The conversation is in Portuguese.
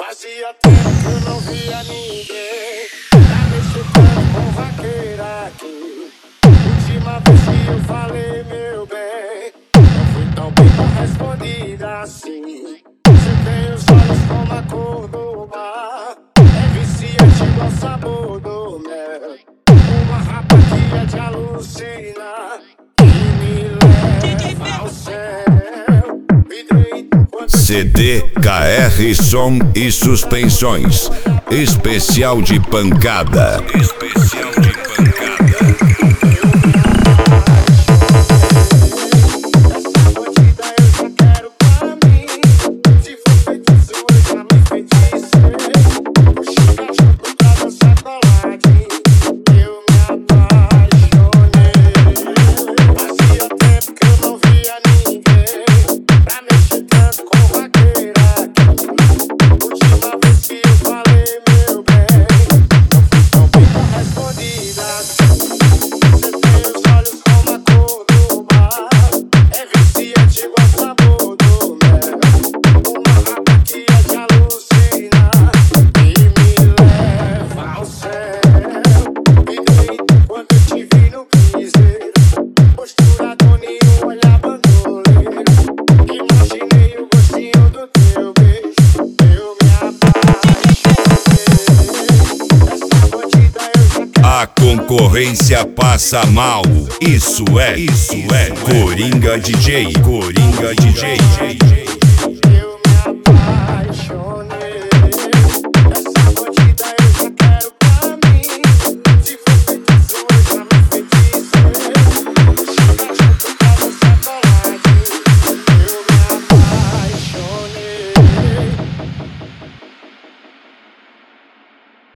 Fazia tempo que eu não via ninguém pra mexer tanto com vaqueira aqui. Última vez que eu falei, meu bem, não fui tão bem correspondida assim. Você tem os olhos como a cor do mar, é viciante igual o sabor do mel. Uma rapa que é de alucinar, que me leva ao céu. CD KR Som e Suspensões. Especial de pancada. Especial de pancada. A concorrência passa mal. Isso é Coringa DJ. Coringa DJ.